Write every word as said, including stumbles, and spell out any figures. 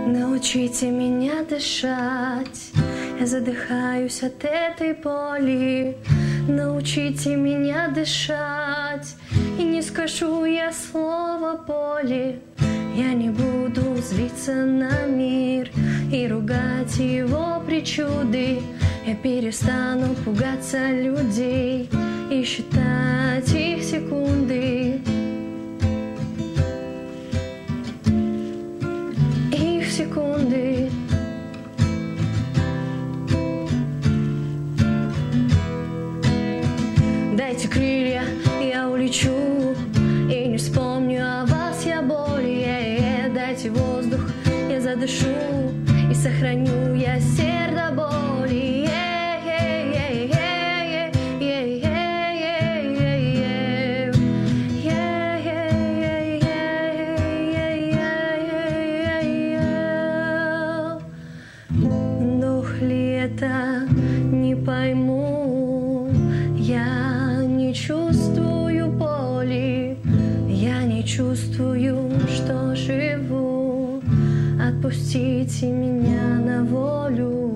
Научите меня дышать, я задыхаюсь от этой боли. Научите меня дышать, и не скажу я слова боли. Я не буду злиться на мир и ругать его причуды. Я перестану пугаться людей и считать их секунды. Их секунды. Дайте крылья, я улечу, и не вспомню о вас я боли. Дайте воздух, я задышу, и сохраню я сердце боли. Дух ли это, не пойму. Я не чувствую боли, я не чувствую, что живу. Отпустите меня на волю.